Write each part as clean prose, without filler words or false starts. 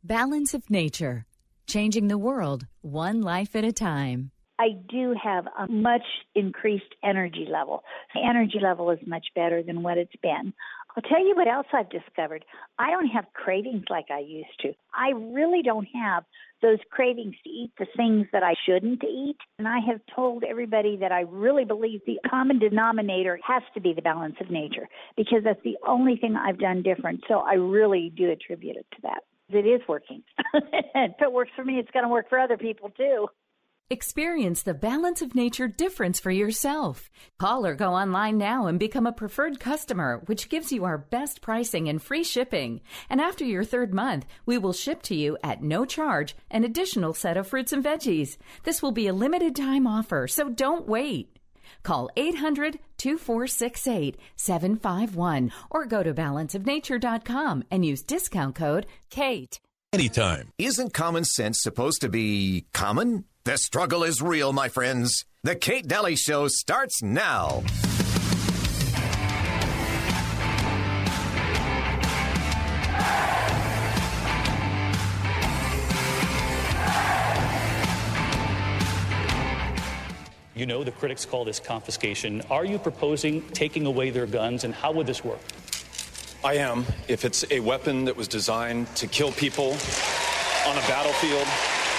Balance of Nature, changing the world one life at a time. I do have a much increased energy level. The energy level is much better than what it's been. I'll tell you what else I've discovered. I don't have cravings like I used to. I really don't have those cravings to eat the things that I shouldn't eat. And I have told everybody that I really believe the common denominator has to be the balance of nature, because that's the only thing I've done different. So I really do attribute it to that. It is working. If it works for me, it's going to work for other people too. Experience the Balance of Nature difference for yourself. Call or go online now and become a preferred customer, which gives you our best pricing and free shipping. And after your third month, we will ship to you at no charge an additional set of fruits and veggies. This will be a limited time offer, so don't wait. Call 800-2468-751 or go to balanceofnature.com and use discount code KATE. Anytime. Isn't common sense supposed to be common? The struggle is real, my friends. The Kate Daly Show starts now. You know, the critics call this confiscation. Are you proposing taking away their guns, and how would this work? I am. If it's a weapon that was designed to kill people on a battlefield,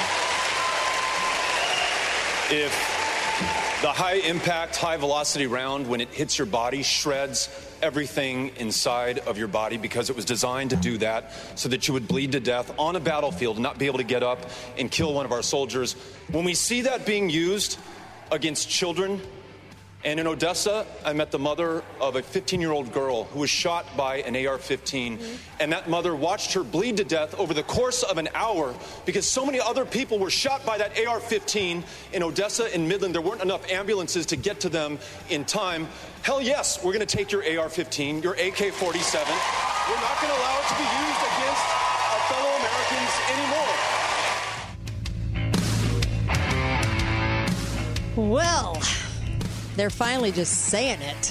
if the high-impact, high-velocity round, when it hits your body, shreds everything inside of your body because it was designed to do that so that you would bleed to death on a battlefield and not be able to get up and kill one of our soldiers. When we see that being used against children, and in Odessa, I met the mother of a 15-year-old girl who was shot by an AR-15, and that mother watched her bleed to death over the course of an hour because so many other people were shot by that AR-15 in Odessa and Midland. There weren't enough ambulances to get to them in time. Hell yes, we're going to take your AR-15, your AK-47. We're not going to allow it to be used against our fellow Americans anymore. Well, they're finally just saying it.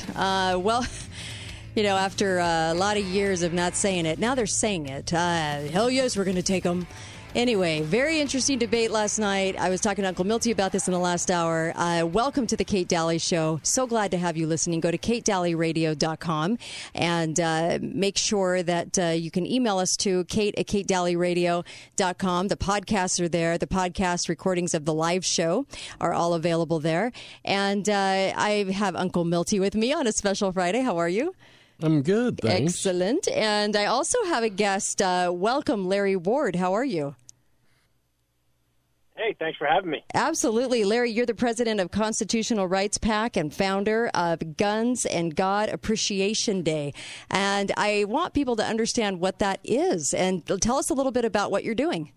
After a lot of years of not saying it, now they're saying it. Hell yes, we're going to take them. Anyway, very interesting debate last night. I was talking to Uncle Milty about this in the last hour. Welcome to the Kate Daly Show. So glad to have you listening. Go to katedalyradio.com and make sure that you can email us to kate@katedalyradio.com. The podcasts are there. The podcast recordings of the live show are all available there. And I have Uncle Milty with me on a special Friday. How are you? I'm good, thanks. Excellent. And I also have a guest. Welcome, Larry Ward. How are you? Hey, thanks for having me. Absolutely. Larry, you're the president of Constitutional Rights PAC and founder of Guns and God Appreciation Day. And I want people to understand what that is. And tell us a little bit about what you're doing.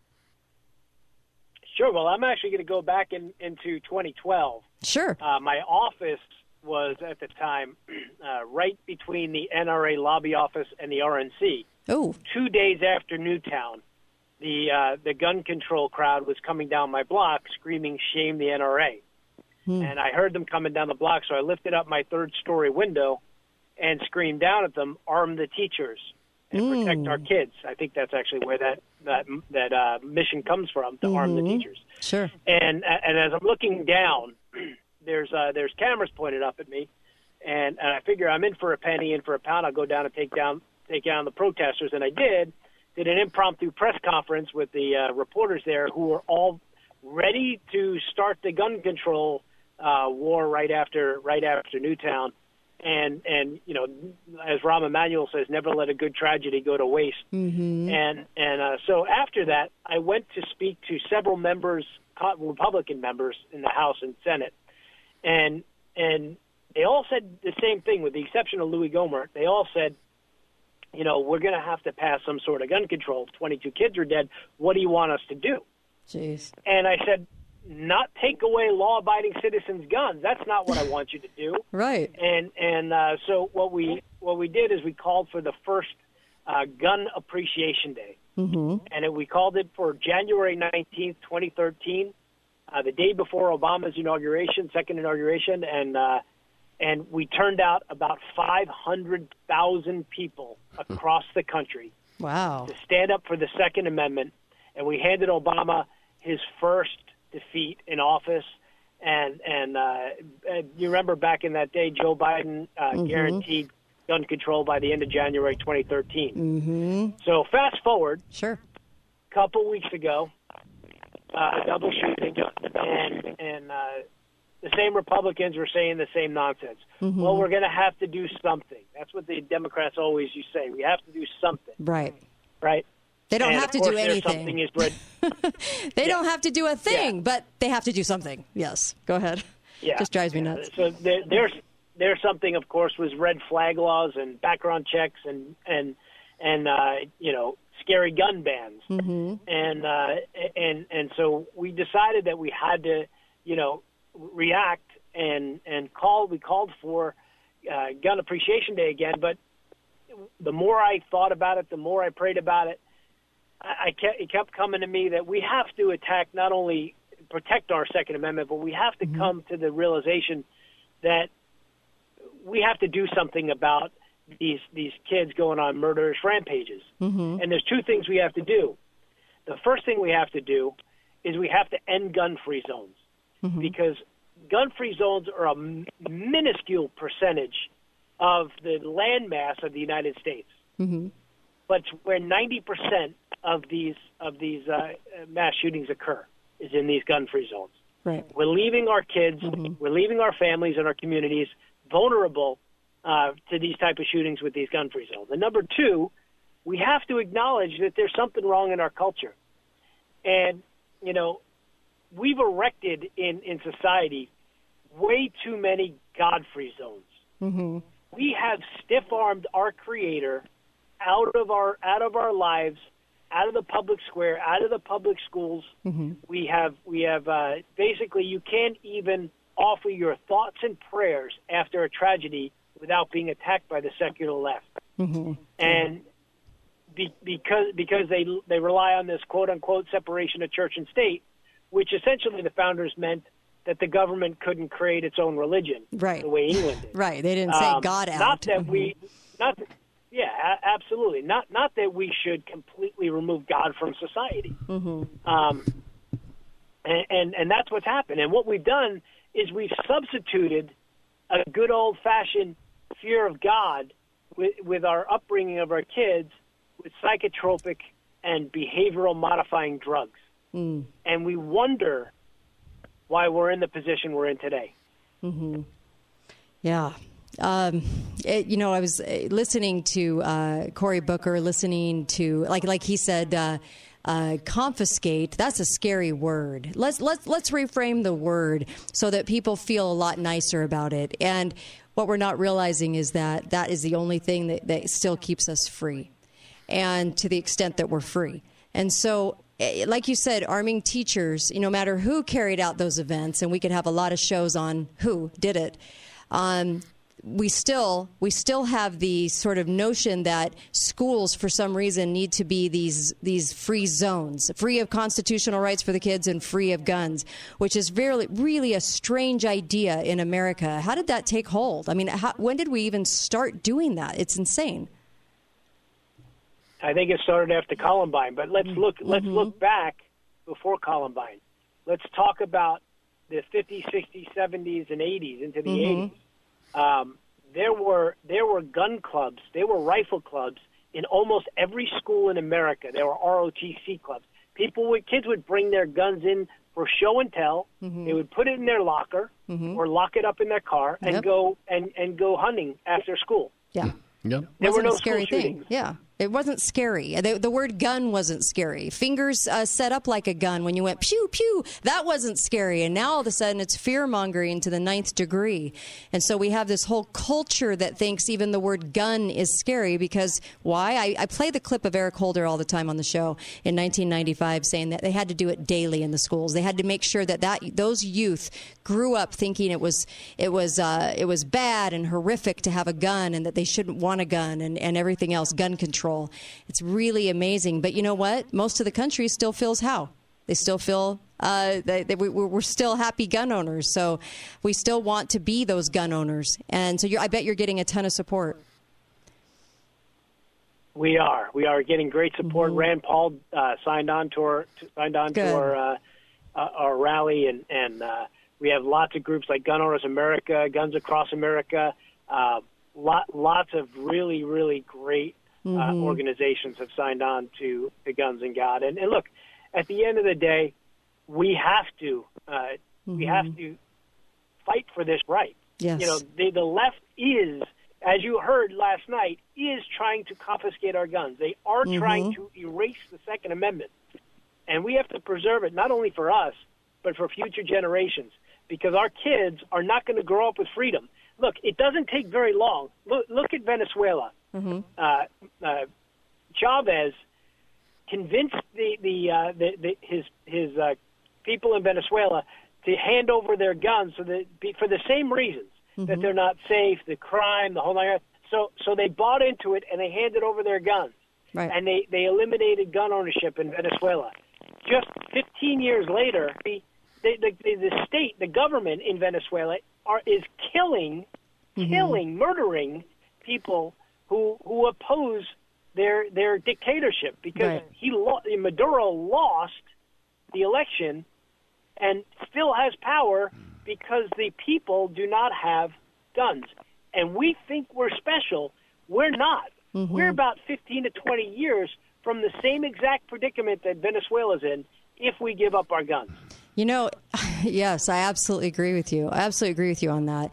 Sure. Well, I'm actually going to go back into 2012. Sure. My office was, at the time, right between the NRA lobby office and the RNC. Oh. 2 days after Newtown, the gun control crowd was coming down my block screaming, "Shame the NRA." And I heard them coming down the block, so I lifted up my third-story window and screamed down at them, "Arm the teachers and protect our kids." I think that's actually where that mission comes from, to arm the teachers. Sure. And as I'm looking down, there's cameras pointed up at me, and I figure I'm in for a penny, in for a pound. I'll go down and take down the protesters, and I did an impromptu press conference with the reporters there, who were all ready to start the gun control war right after Newtown. And as Rahm Emanuel says, never let a good tragedy go to waste. And so after that, I went to speak to several members, Republican members in the House and Senate, and they all said the same thing, with the exception of Louis Gohmert. They all said, we're going to have to pass some sort of gun control. 22 kids are dead. What do you want us to do? Jeez. And I said, not take away law-abiding citizens' guns. That's not what I want you to do. Right. And so what we did is we called for the first Gun Appreciation Day. And we called it for January 19th, 2013, the day before Obama's second inauguration, and we turned out about 500,000 people across the country Wow. to stand up for the Second Amendment, and we handed Obama his first defeat in office. And you remember back in that day, Joe Biden guaranteed gun control by the end of January 2013. Mm-hmm. So fast forward, Sure. a couple weeks ago, a double shooting, and the same Republicans were saying the same nonsense. Mm-hmm. Well, we're going to have to do something. That's what the Democrats always used to say. We have to do something. Right. Right? They don't And have to of do course, there's anything. something is bred. They don't have to do a thing, but they have to do something. Yes. Go ahead. Yeah. Just drives me nuts. So there's something, of course, was red flag laws and background checks and scary gun bans. Mm-hmm. And so we decided that we had to, react and we called for Gun Appreciation Day again. But the more I thought about it, the more I prayed about it, it kept coming to me that we have to not only protect our Second Amendment, but we have to come to the realization that we have to do something about these kids going on murderous rampages. Mm-hmm. And there's two things we have to do. The first thing we have to do is we have to end gun-free zones, because gun-free zones are a minuscule percentage of the land mass of the United States. Mm-hmm. But it's where 90% of these mass shootings occur is in these gun-free zones. Right. We're leaving our kids, we're leaving our families and our communities vulnerable to these type of shootings with these gun-free zones. And number two, we have to acknowledge that there's something wrong in our culture. And, we've erected in society way too many God-free zones. Mm-hmm. We have stiff-armed our Creator out of our lives, out of the public square, out of the public schools. Mm-hmm. We have basically, you can't even offer your thoughts and prayers after a tragedy without being attacked by the secular left. Mm-hmm. And because they rely on this quote unquote separation of church and state, which essentially the founders meant that the government couldn't create its own religion, right, the way England did. Right. They didn't say God out. Not that absolutely. Not that we should completely remove God from society. Mm-hmm. And that's what's happened. And what we've done is we've substituted a good old-fashioned fear of God with our upbringing of our kids with psychotropic and behavioral modifying drugs. Mm. And we wonder why we're in the position we're in today. Mm-hmm. Yeah. I was listening to Cory Booker, listening to, like he said, confiscate. That's a scary word. Let's reframe the word so that people feel a lot nicer about it. And what we're not realizing is that is the only thing that still keeps us free, and to the extent that we're free. And so, like you said, arming teachers, no matter who carried out those events, and we could have a lot of shows on who did it, we still have the sort of notion that schools, for some reason, need to be these free zones, free of constitutional rights for the kids and free of guns, which is really a strange idea in America. How did that take hold? I mean, when did we even start doing that? It's insane. I think it started after Columbine, but let's look back before Columbine. Let's talk about the 50s, 60s, 70s, and 80s into the 80s. There were gun clubs, there were rifle clubs in almost every school in America. There were ROTC clubs. Kids would bring their guns in for show and tell. They would put it in their locker or lock it up in their car and go hunting after school. Yeah. Yep. There were no a scary school thing. shootings. Yeah. It wasn't scary. The word gun wasn't scary. Fingers set up like a gun when you went pew, pew. That wasn't scary. And now all of a sudden it's fear-mongering to the 9th degree. And so we have this whole culture that thinks even the word gun is scary because why? I play the clip of Eric Holder all the time on the show in 1995 saying that they had to do it daily in the schools. They had to make sure that those youth grew up thinking it was bad and horrific to have a gun and that they shouldn't want a gun and everything else, gun control. It's really amazing. But you know what? Most of the country still feels how? They still feel we're still happy gun owners. So we still want to be those gun owners. And so I bet you're getting a ton of support. We are getting great support. Rand Paul signed on to our rally, and we have lots of groups like Gun Owners America, Guns Across America. Lots of really, really great organizations have signed on to Guns and God. And look, at the end of the day, we have to fight for this right. Yes. You know, the left is, as you heard last night, is trying to confiscate our guns. They are trying to erase the Second Amendment. And we have to preserve it not only for us, but for future generations, because our kids are not going to grow up with freedom. Look, it doesn't take very long. Look at Venezuela. Chavez convinced his people in Venezuela to hand over their guns for the same reasons, that they're not safe, the crime, the whole nine. So they bought into it and they handed over their guns, and they eliminated gun ownership in Venezuela. Just 15 years later, the state, the government in Venezuela is killing, murdering people who oppose their dictatorship, because Maduro lost the election and still has power because the people do not have guns. And we think we're special. We're not. We're about 15 to 20 years from the same exact predicament that Venezuela's in if we give up our guns. You know, yes, I absolutely agree with you. I absolutely agree with you on that.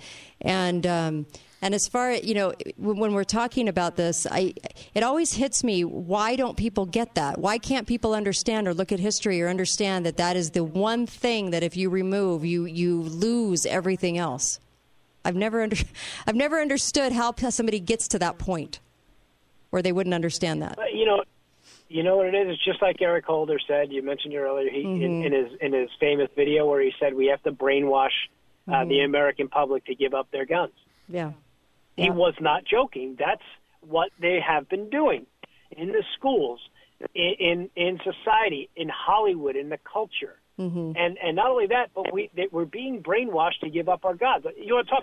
And as far as, you know, when we're talking about this, it always hits me, why don't people get that? Why can't people understand or look at history or understand that is the one thing that if you remove, you lose everything else? I've never understood how somebody gets to that point where they wouldn't understand that. You know what it is? It's just like Eric Holder said. You mentioned it earlier. In his famous video where he said we have to brainwash the American public to give up their guns. Yeah. He was not joking. That's what they have been doing in the schools, in society, in Hollywood, in the culture. And not only that, but we're being brainwashed to give up our guns. You want to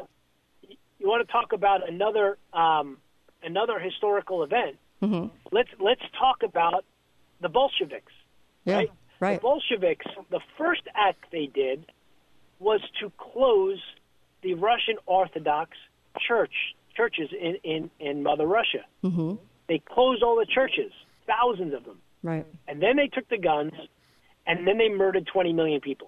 talk about another historical event? Let's talk about the Bolsheviks. Yeah, right. The Bolsheviks, the first act they did was to close the Russian Orthodox churches in Mother Russia. They closed all the churches, thousands of them. Right. And then they took the guns, and then they murdered 20 million people.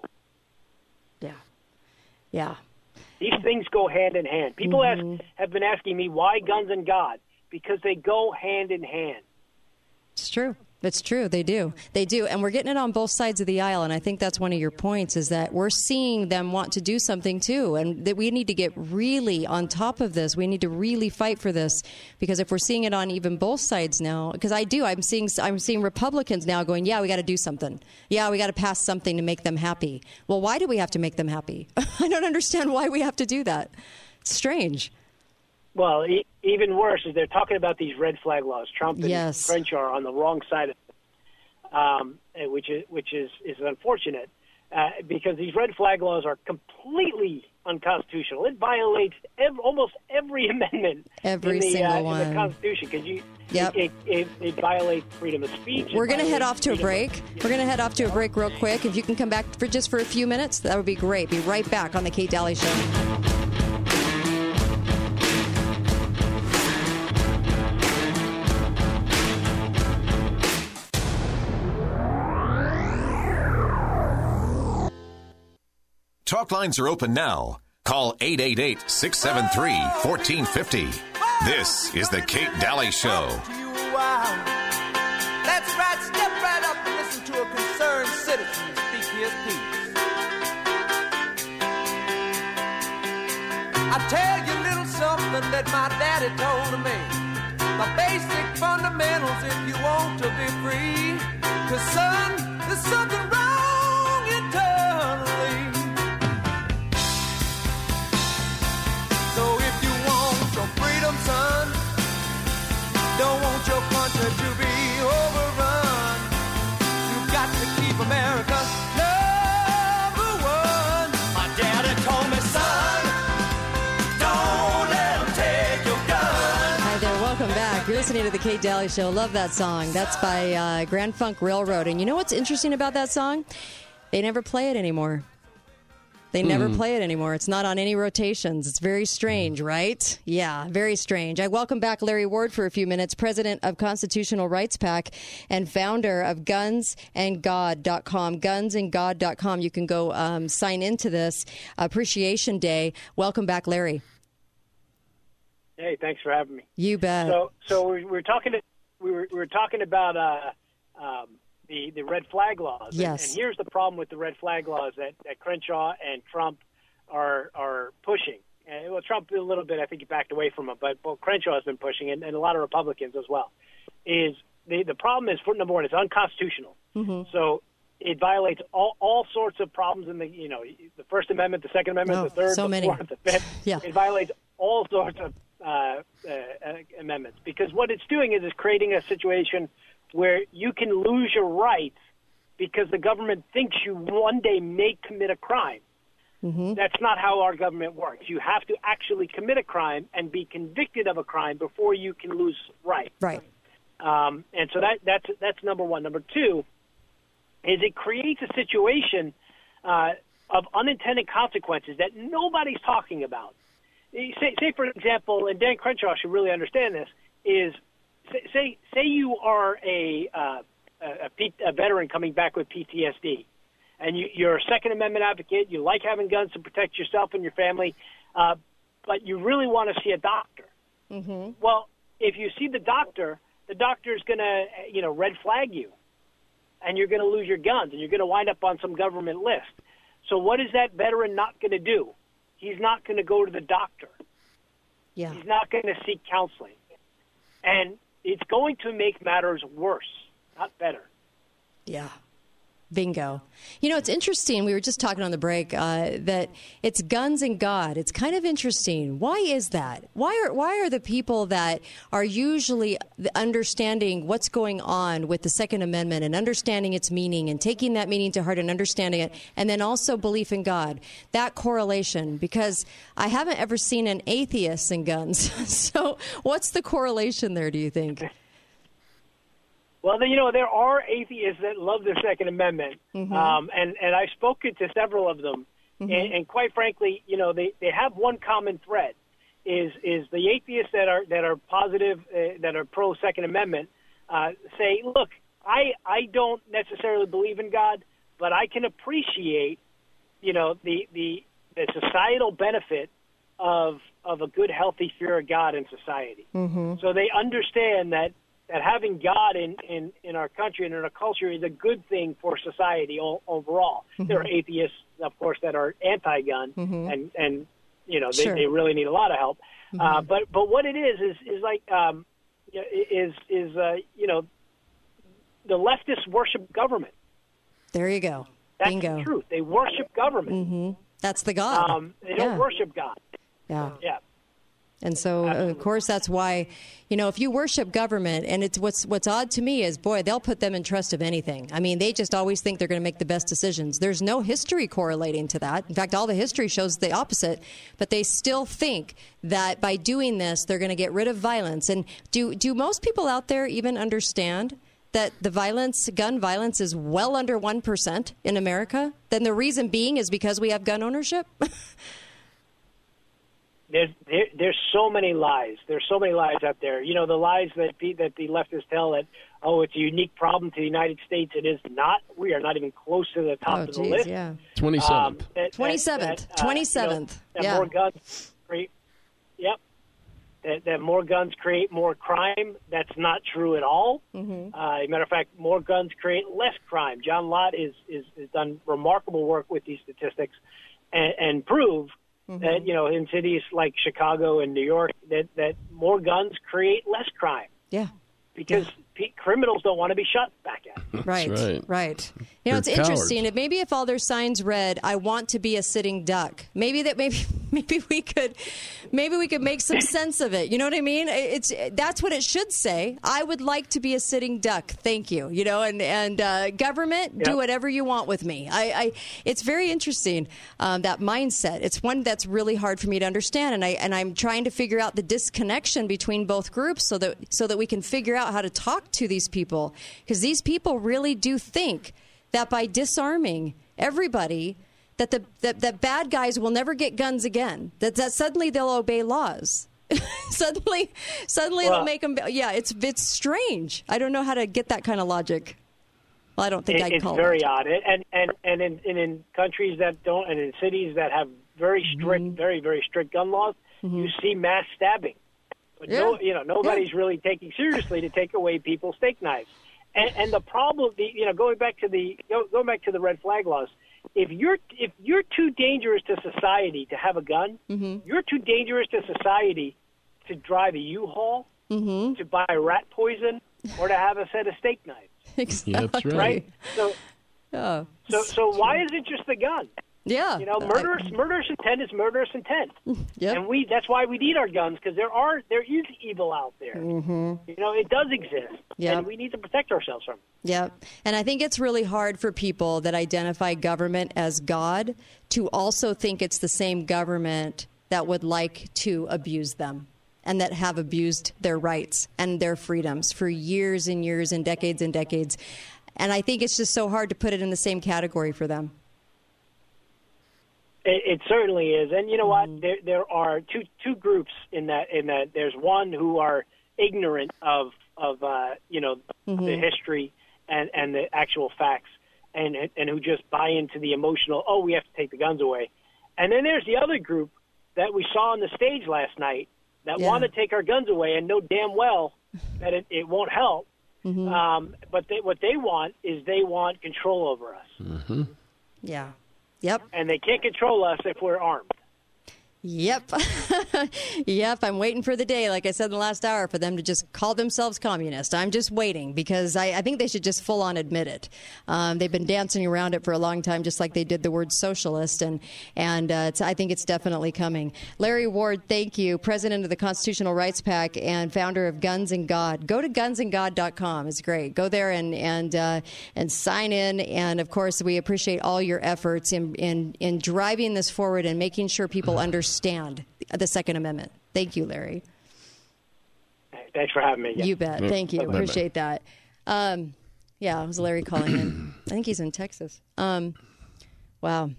Yeah. These things go hand in hand. People have been asking me, why guns and God? Because they go hand in hand. It's true. It's true. They do. They do. And we're getting it on both sides of the aisle. And I think that's one of your points, is that we're seeing them want to do something too. And that we need to get really on top of this. We need to really fight for this, because if we're seeing it on even both sides now, because I'm seeing Republicans now going, yeah, we got to do something. Yeah, we got to pass something to make them happy. Well, why do we have to make them happy? I don't understand why we have to do that. It's strange. Well, even worse is they're talking about these red flag laws. Trump and French are on the wrong side of it, which is unfortunate, because these red flag laws are completely unconstitutional. It violates almost every amendment in the Constitution, because it violates freedom of speech. We're going to head off to a break. We're going to head off to a break real quick. If you can come back for a few minutes, that would be great. Be right back on the Kate Daly Show. Talk lines are open now. Call 888-673-1450. This is the Kate Daly Show. That's right. Step right up and listen to a concerned citizen speak his piece. I'll tell you a little something that my daddy told me. The basic fundamentals if you want to be free. 'Cause son, there's something wrong internally. So if you want your freedom, son, don't want your country to be overrun, you've got to keep America number one. My daddy told me, son, don't let them take your gun. Hi there, welcome back. You're listening to the Kate Daly Show. Love that song. That's by Grand Funk Railroad. And you know what's interesting about that song? They never play it anymore. They never play it anymore. It's not on any rotations. It's very strange, right? Yeah, very strange. I welcome back Larry Ward for a few minutes, president of Constitutional Rights PAC and founder of gunsandgod.com. Gunsandgod.com. You can go sign into this Appreciation Day. Welcome back, Larry. Hey, thanks for having me. You bet. So we were talking about the red flag laws. Yes. And here's the problem with the red flag laws that Crenshaw and Trump are pushing. And, well, Trump a little bit, I think he backed away from it, but Crenshaw has been pushing, and a lot of Republicans as well. Is the problem is, number one, it's unconstitutional. Mm-hmm. So it violates all sorts of problems in the First Amendment, the Second Amendment, the Third, the Fourth, the Fifth. Yeah. It violates all sorts of amendments, because what it's doing is it's creating a situation where you can lose your rights because the government thinks you one day may commit a crime. Mm-hmm. That's not how our government works. You have to actually commit a crime and be convicted of a crime before you can lose rights. Right. And so that's number one. Number two is it creates a situation of unintended consequences that nobody's talking about. Say for example, and Dan Crenshaw should really understand this, is say you are a veteran coming back with PTSD, and you're a Second Amendment advocate, you like having guns to protect yourself and your family, but you really want to see a doctor. Mm-hmm. Well, if you see the doctor's going to red flag you, and you're going to lose your guns, and you're going to wind up on some government list. So what is that veteran not going to do? He's not going to go to the doctor. Yeah. He's not going to seek counseling. And it's going to make matters worse, not better. Yeah. Bingo. You know, it's interesting. We were just talking on the break that it's guns and God. It's kind of interesting. Why is that? Why are the people that are usually understanding what's going on with the Second Amendment and understanding its meaning and taking that meaning to heart and understanding it, and then also belief in God, that correlation? Because I haven't ever seen an atheist in guns. So what's the correlation there, do you think? Well, there are atheists that love the Second Amendment, mm-hmm. And I've spoken to several of them, mm-hmm. and quite frankly, they have one common thread: is the atheists that are positive, that are pro Second Amendment, say, look, I don't necessarily believe in God, but I can appreciate, the societal benefit of a good, healthy fear of God in society. Mm-hmm. So they understand that having God in our country and in our culture is a good thing for society overall. Mm-hmm. There are atheists, of course, that are anti-gun, mm-hmm. and sure. they really need a lot of help. Mm-hmm. But what it is like the leftists worship government. There you go. That's Bingo. the truth. They worship government. Mm-hmm. That's the God. They don't worship God. Yeah. Yeah. And so, of course, that's why, if you worship government, and it's what's odd to me is, boy, they'll put them in trust of anything. I mean, they just always think they're going to make the best decisions. There's no history correlating to that. In fact, all the history shows the opposite. But they still think that by doing this, they're going to get rid of violence. And do most people out there even understand that the gun violence is well under 1% in America? Then the reason being is because we have gun ownership? There's so many lies. There's so many lies out there. The lies that the leftists tell that, it's a unique problem to the United States. It is not. We are not even close to the top of the list. Yeah. 27th. 27th. More guns create. Yep. That more guns create more crime. That's not true at all. Mm-hmm. As a matter of fact, more guns create less crime. John Lott has done remarkable work with these statistics and prove mm-hmm. that, in cities like Chicago and New York, that more guns create less crime. Yeah. Because criminals don't want to be shot back at. Right. It's interesting. Maybe if all their signs read, "I want to be a sitting duck," maybe maybe we could make some sense of it. You know what I mean? That's what it should say. I would like to be a sitting duck. Thank you. You know, and government, do whatever you want with me. It's very interesting, that mindset. It's one that's really hard for me to understand, and I'm trying to figure out the disconnection between both groups so that we can figure out how to talk to these people, because these people really do think that by disarming everybody, that bad guys will never get guns again. That suddenly they'll obey laws. suddenly it'll make them. Yeah, it's strange. I don't know how to get that kind of logic. Well, I don't think I'd call it. It's very odd. And in countries that don't, and in cities that have very strict, very, very strict gun laws, you see mass stabbing. But nobody's really taking seriously to take away people's steak knives. And the problem, going back to the red flag laws. If you're too dangerous to society to have a gun, you're too dangerous to society to drive a U-Haul, to buy rat poison, or to have a set of steak knives. Exactly. Yeah, that's right. So why is it just the gun? Yeah. Murderous intent is murderous intent. Yep. And that's why we need our guns, because there is evil out there. It does exist. Yep. And we need to protect ourselves from it. Yeah. And I think it's really hard for people that identify government as God to also think it's the same government that would like to abuse them and that have abused their rights and their freedoms for years and years and decades and decades. And I think it's just so hard to put it in the same category for them. It certainly is. And you know what? There are two groups in that. There's one who are ignorant of the history and the actual facts, and who just buy into the emotional, we have to take the guns away. And then there's the other group that we saw on the stage last night that want to take our guns away and know damn well that it won't help. But what they want is they want control over us. Yeah. Yep. And they can't control us if we're armed. Yep. Yep. I'm waiting for the day, like I said in the last hour, for them to just call themselves communist. I'm just waiting because I think they should just full on admit it. They've been dancing around it for a long time, just like they did the word socialist. And I think it's definitely coming. Larry Ward, thank you. President of the Constitutional Rights PAC and founder of Guns and God. Go to gunsandgod.com. It's great. Go there and sign in. And of course, we appreciate all your efforts in driving this forward and making sure people understand the Second Amendment. Thank you, Larry. Thanks for having me. Yeah. You bet. Thank you. Appreciate that. It was Larry calling in. I think he's in Texas. Wow.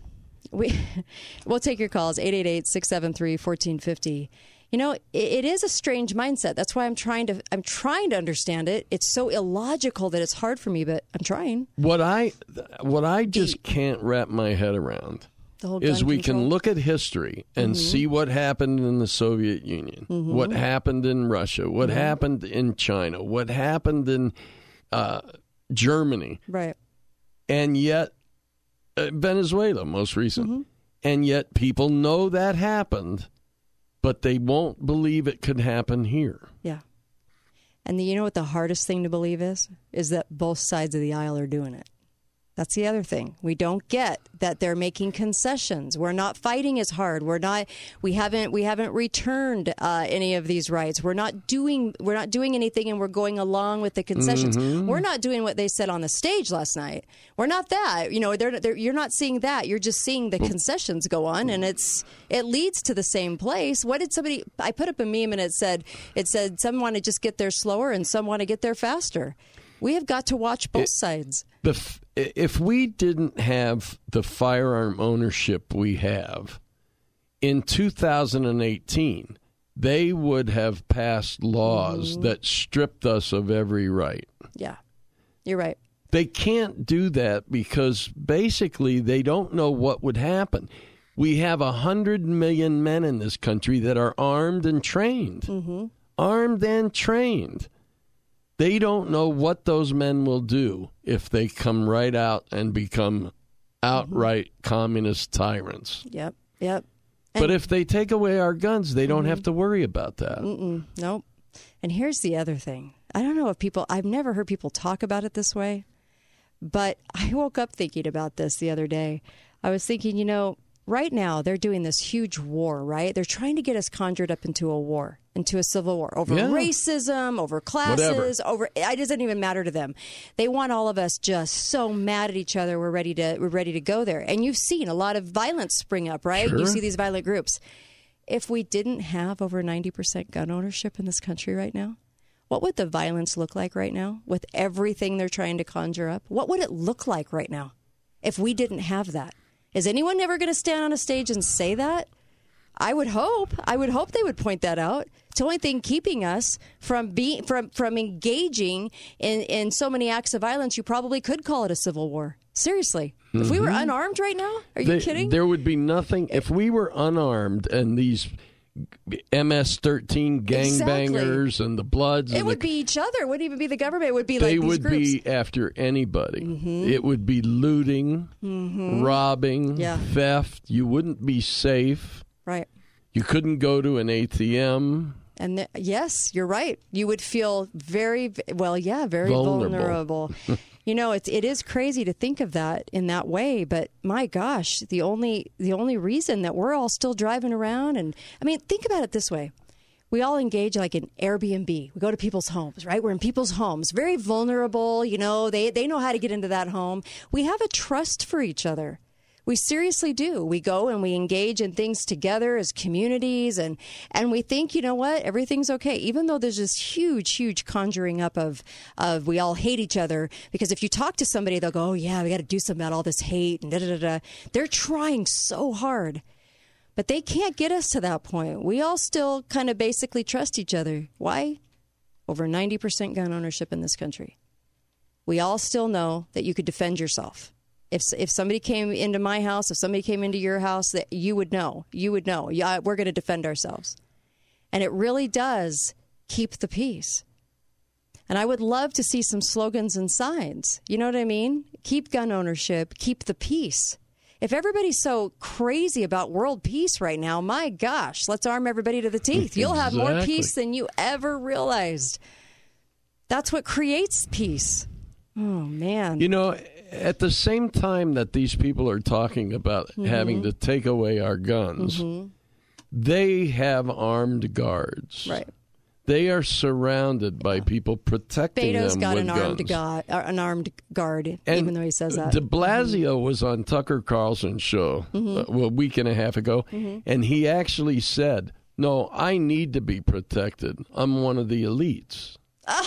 We'll take your calls, 888-673-1450. It is a strange mindset. That's why I'm trying to understand it. It's so illogical that it's hard for me, but I'm trying. What I just can't wrap my head around is we can look at history and see what happened in the Soviet Union, what happened in Russia, what happened in China, what happened in Germany. Right. And yet, Venezuela most recent. And yet people know that happened, but they won't believe it could happen here. Yeah. And you know what the hardest thing to believe is? Is that both sides of the aisle are doing it. That's the other thing. We don't get that they're making concessions. We're not fighting as hard. We haven't returned any of these rights. We're not doing anything, and we're going along with the concessions. We're not doing what they said on the stage last night. We're not that. You're not seeing that. You're just seeing the concessions go on, and it leads to the same place. What did somebody? I put up a meme, and it said some want to just get there slower, and some want to get there faster. We have got to watch both sides. If we didn't have the firearm ownership we have, in 2018, they would have passed laws that stripped us of every right. Yeah, you're right. They can't do that because basically they don't know what would happen. We have 100 million men in this country that are armed and trained. Armed and trained. They don't know what those men will do if they come right out and become outright communist tyrants. Yep. But if they take away our guns, they don't have to worry about that. Nope. And here's the other thing. I don't know if I've never heard people talk about it this way, but I woke up thinking about this the other day. I was thinking, right now they're doing this huge war, right? They're trying to get us conjured up into a war, into a civil war over racism, over classes, it doesn't even matter to them. They want all of us just so mad at each other. We're ready to go there. And you've seen a lot of violence spring up, right? Sure. You see these violent groups. If we didn't have over 90% gun ownership in this country right now, what would the violence look like right now with everything they're trying to conjure up? What would it look like right now if we didn't have that? Is anyone ever going to stand on a stage and say that? I would hope they would point that out. It's the only thing keeping us from engaging in so many acts of violence. You probably could call it a civil war. Seriously. Mm-hmm. If we were unarmed right now, are you kidding? There would be nothing. If we were unarmed and these MS-13 gangbangers and the Bloods. It would be each other. It wouldn't even be the government. It would be like these groups. They would be after anybody. Mm-hmm. It would be looting, robbing, theft. You wouldn't be safe. Right. You couldn't go to an ATM. And yes, you're right. You would feel very vulnerable. You know, it is crazy to think of that in that way, but my gosh, the only reason that we're all still driving around, and I mean, think about it this way. We all engage like in Airbnb. We go to people's homes, right? We're in people's homes, very vulnerable. You know, they know how to get into that home. We have a trust for each other. We seriously do. We go and we engage in things together as communities, and we think, you know what, everything's okay. Even though there's this huge conjuring up of we all hate each other, because if you talk to somebody, they'll go, oh yeah, we got to do something about all this hate and da-da-da-da. They're trying so hard, but they can't get us to that point. We all still kind of basically trust each other. Why? Over 90% gun ownership in this country. We all still know that you could defend yourself. If somebody came into my house, if somebody came into your house, that you would know. Yeah, we're going to defend ourselves. And it really does keep the peace. And I would love to see some slogans and signs. You know what I mean? Keep gun ownership, keep the peace. If everybody's so crazy about world peace right now, my gosh, let's arm everybody to the teeth. You'll have more peace than you ever realized. That's what creates peace. Oh, man. You know, at the same time that these people are talking about having to take away our guns, they have armed guards. Right. They are surrounded by people protecting Beto's them got with an armed guard, and even though he says that. De Blasio was on Tucker Carlson's show a week and a half ago, and he actually said, no, I need to be protected. I'm one of the elites.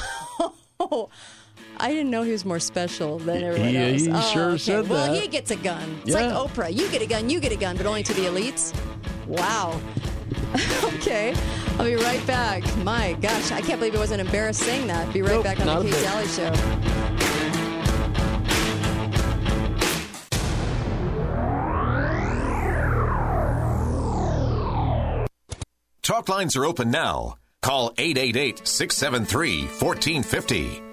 Oh, I didn't know he was more special than everyone else. He sure said that. Well, he gets a gun. It's like Oprah. You get a gun, but only to the elites. Wow. Okay. I'll be right back. My gosh, I can't believe I wasn't embarrassed saying that. Be right back on the Kate Daly Show. Talk lines are open now. Call 888-673-1450.